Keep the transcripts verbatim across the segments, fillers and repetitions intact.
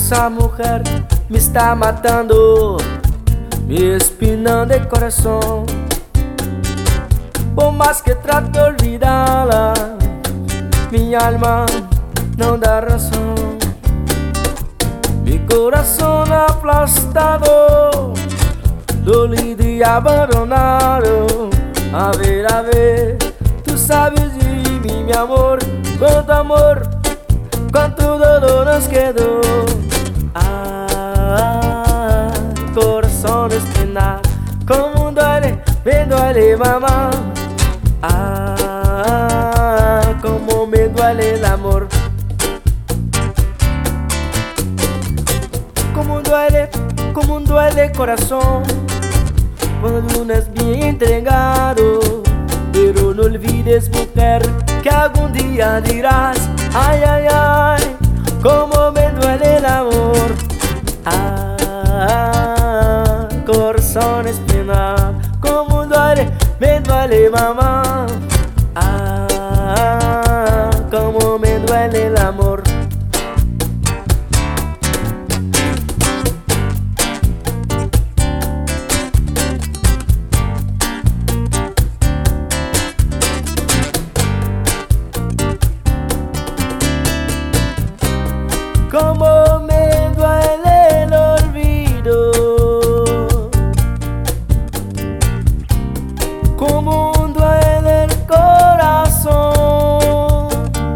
Esa mujer me está matando, me espinando el corazón. Por más que trato de olvidarla, mi alma no da razón. Mi corazón aplastado, dolido y abandonado. A ver, a ver, tú sabes de mí, mi amor, cuánto amor, cuánto dolor nos quedó. Ah, corazón espinado, como duele, me duele, mamá. Ah, como me duele el amor. Como duele, como duele el corazón cuando uno es bien entregado. Pero no olvides, mujer, que algún día dirás: ay, ay, ay, como me duele el amor. Ah, corazón espinado, como duele, me duele, mamá. Ah, como me duele el amor. Como me duele el olvido, como duele el corazón,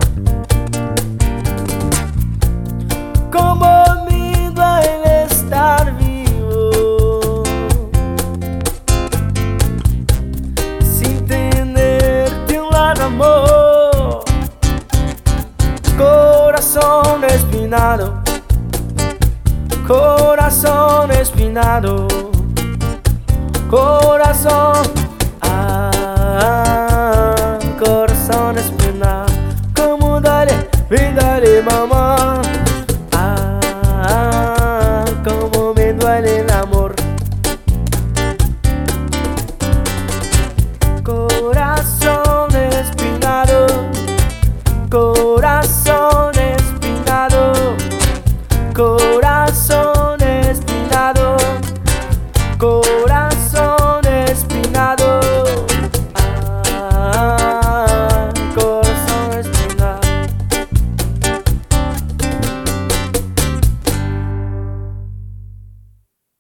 como me duele estar vivo sin tenerte un lado, amor. Corazón espinado, corazón espinado, corazón, ah, corazón espinado, como duele, me duele, mamá.